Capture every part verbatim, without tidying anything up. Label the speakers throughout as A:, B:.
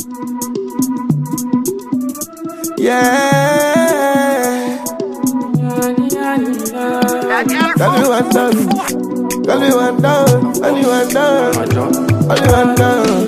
A: Yeah. Tell me one done. Tell me one done. Tell me one done. Tell me one done.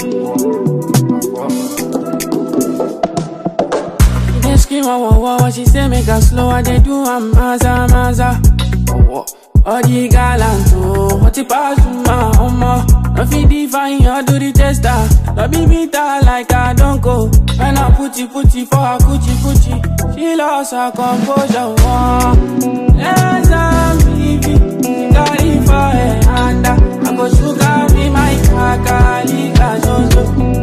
B: She dey scream, wow, wow, wow. She say make her slow. I dey do am, maza, maza. All the gallant, oh, what it pass to my homo. No fit define or do the tester. No be bitter like I don't go. When I put it, put it for her coochie, coochie. She lost her composure, oh. Let's have baby. She carry for her hand. I go sugar me my kaka, liga, so,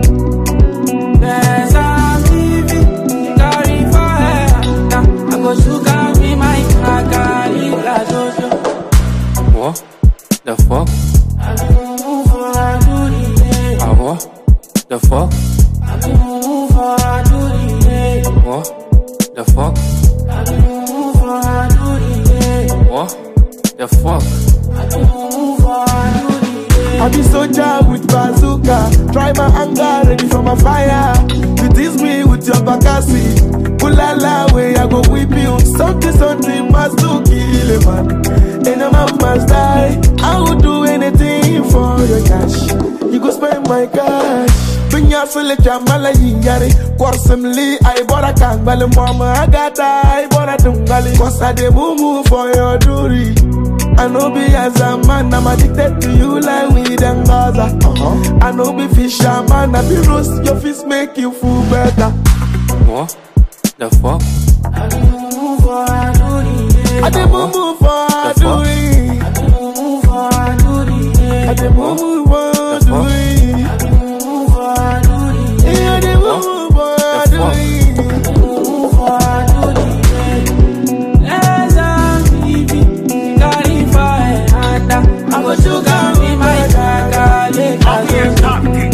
B: let's have baby. She carry for her hand. I go sugar me my kaka, liga, so, what the fuck? I been move for a duty, yeah. Ah, what the fuck? I been move for a duty, yeah. What the fuck? I been move for a duty, yeah. What the fuck? I been move for a duty, yeah.
A: I be soldier with bazooka. Try my anger, ready for my fire. You tease me with your bakasi. Pulala way, I go whip you. Something, something must do kill a man. And a man must die. I would do anything for your cash. You go spend my cash. Pinya sule chamala yingari. Kwarsumli, I bought a kangbali. Mama, I got I bought a dungali. Cause I de moo for your jewelry. I know be as a man, I'm addicted to you like weed and Gaza. Uh-huh. I know be fisherman, I be roast your fish make you feel better.
B: What the fuck? I been move for a duty, yeah.
A: I dey move for a duty.
B: I been move for a duty, yeah.
A: I dey move for a duty.
B: I been move for a duty, yeah.
A: I dey move for a duty.
B: I been move for a duty, yeah. Let's have baby. She carry for her hand. I go sugar me my kaka, liga, so.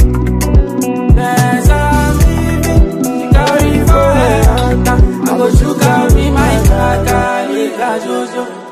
B: Let's have baby. She carry for her hand. I go sugar me my kaka, liga, so.